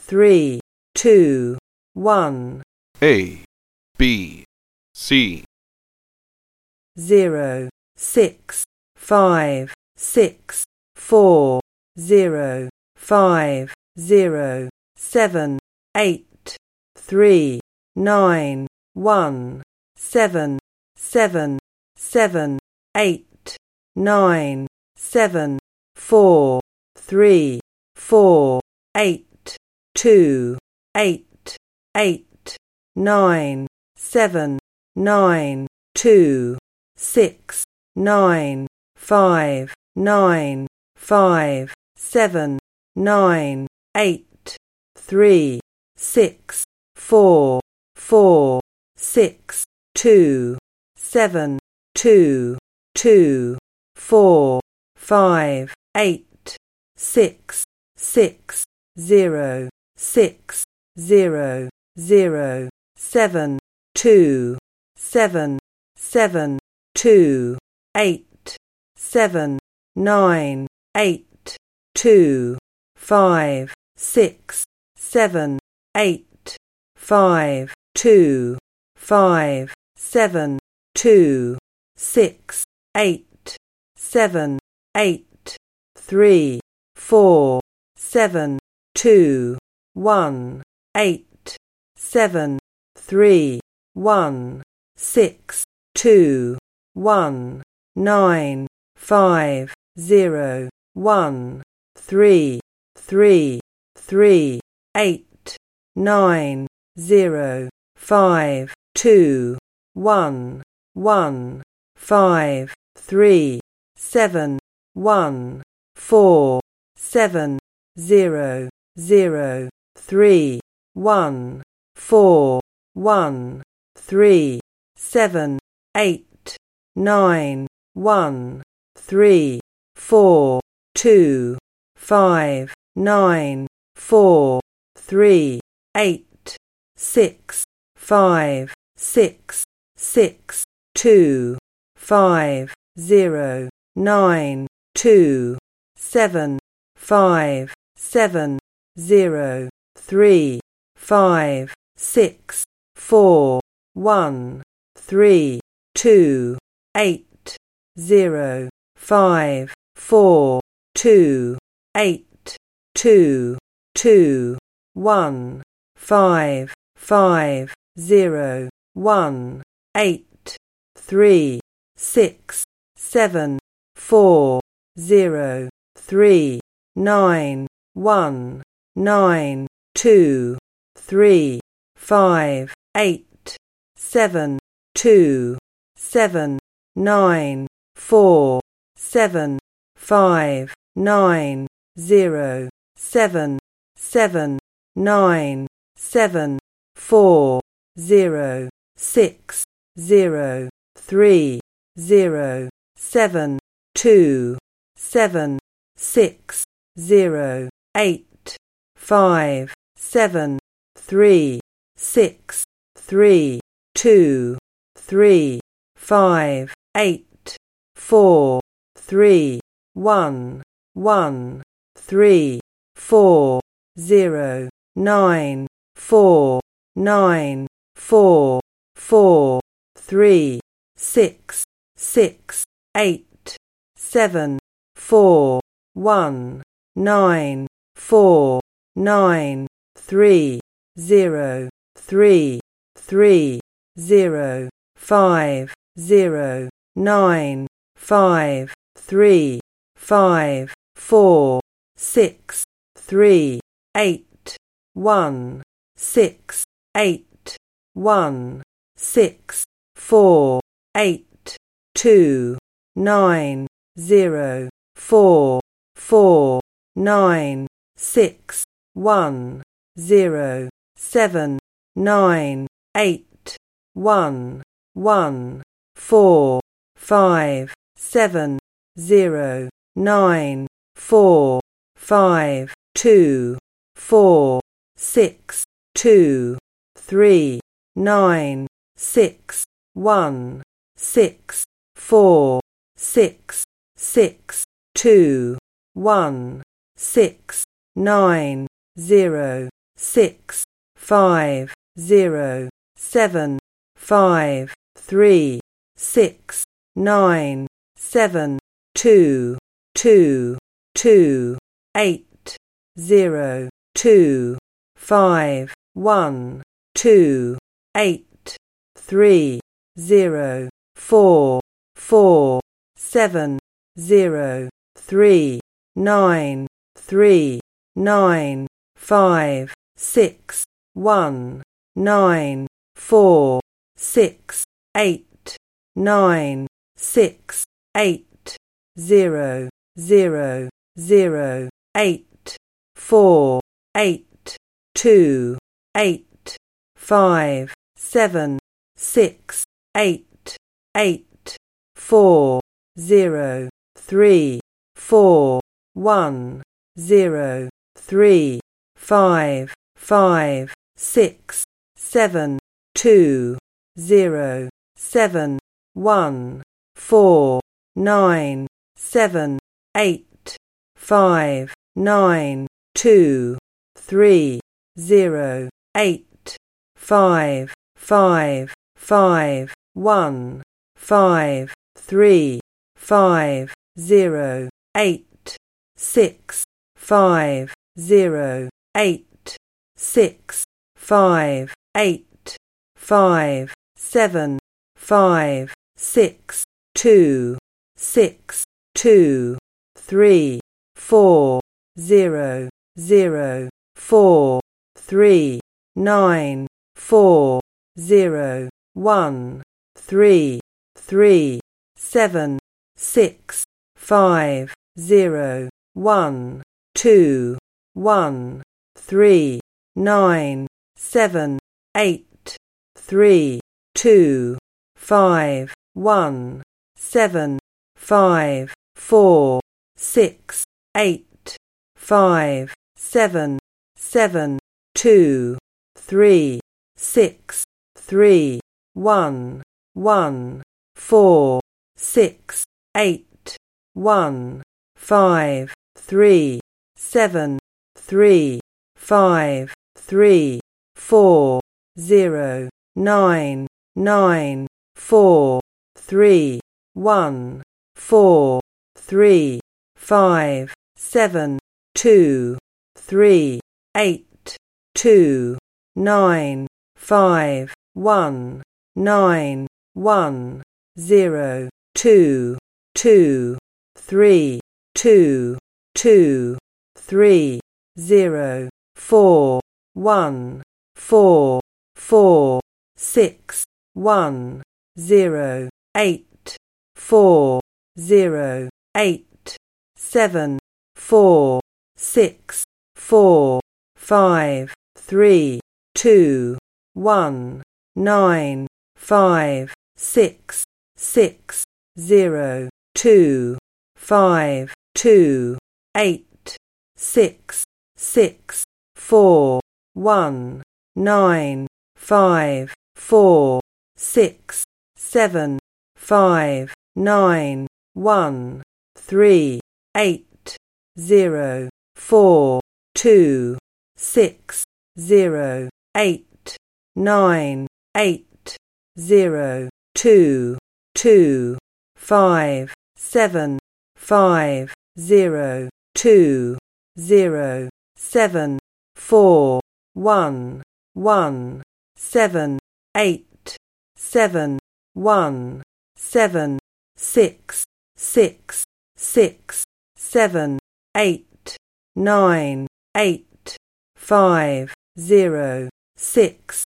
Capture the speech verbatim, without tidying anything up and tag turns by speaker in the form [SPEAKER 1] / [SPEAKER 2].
[SPEAKER 1] three, two, one.
[SPEAKER 2] A, B, C.
[SPEAKER 1] Zero, six, five, six, four, zero, five, zero, seven, eight, three, nine, one, seven, seven, seven, eight, nine, seven, four, three, four, eight, two, eight, eight, nine, seven, nine, two, six, nine, five, nine, five, seven, nine, eight, three, six, four, four, six, two, seven, two, two, four, five, eight, six, six, zero, six, zero, zero, seven, two, seven, seven, two, eight, seven, nine, eight, two, five, six, seven, eight, five, two, five, seven, two, six, eight, seven, eight, three, four, seven, two, one, eight, seven, three, one, six, two, one, nine, five, zero, one, three, three, three, eight, nine, zero, five, two, one, one, five, three, seven, one, four, seven, zero, zero, three, one, four, one, three, seven, eight, nine, one, three, four, two, five, nine, four, three, eight, six, five, six, six, two, five, zero, nine, two, seven, five, seven, zero, three, five, six, four, one, three, two, eight, zero, five, four, two, eight, two, two, one, five, five, zero, one, eight, three, six, seven, four, zero, three, nine, one, nine, two, three, five, eight, seven, two, seven, nine, four, seven, five, nine, zero, seven, seven, nine, seven, four, zero, six, zero, three, zero, seven, two, seven, six, zero, eight, five, seven, three, six, three, two, three, five, eight, four, three, one, one, three, four, zero, nine, four, nine, four, four, three, six, six, eight, seven, four, one, nine, four, nine, three, zero, three, three, zero, five, zero, nine, five, three, five, four, six, three, eight, one, six, eight, one, six, four, eight, two, nine, zero, four, four, nine, six, one, zero, seven, nine, eight, one, one, four, five, seven, zero, nine, four, five, two, four, six, two, three, nine, six, one, six, four, six, six, two, one, six, nine, zero, six, five, zero, seven, five, three, six, nine, seven, two, two, two, eight, zero, two, five, one, two, eight, three, zero, four, four, seven, zero, three, nine, three, nine, five, six, one, nine, four, six, eight, nine, six, eight, zero, zero, zero, eight, four, eight, two, eight, five, seven, six, eight, eight, four, zero, three, four, one, zero, three, five, five, six, seven, two, zero, seven, one, four, nine, seven, eight, five, nine, two, three, zero, eight, five, five, five, one, five, three, five, zero, eight, six, five, zero, eight, six, five, eight, five, seven, five, six, two, six, two, three, four, zero, zero, four, three, nine, four, zero, one, three, three, seven, six, five, zero, one, two, one, three, nine, seven, eight, three, two, five, one, seven, five, four, six, eight, five, seven, seven, two, three, six, three, one, one, four, six, eight, one, five, three, seven, three, five, three, four, zero, nine, nine, four, three, one, four, three, five, seven, two, three, eight, two, nine, five, one, nine, one, zero, two, two, three, two, two, three, zero, four, one, four, four, six, one, zero, eight, four, zero, eight, seven, four, six, four, five, three, two, one, nine, five, six, six, zero, two, five, two, eight, six, six, four, one, nine, five, four, six, seven, five, nine, one, three, eight, zero, four, two, six, zero, eight, nine, eight, zero, two, two, five, seven, five, zero, two, zero, seven, four, one, one, seven, eight, seven, one, seven, six, six, six, seven, eight, nine, eight, five, zero, six,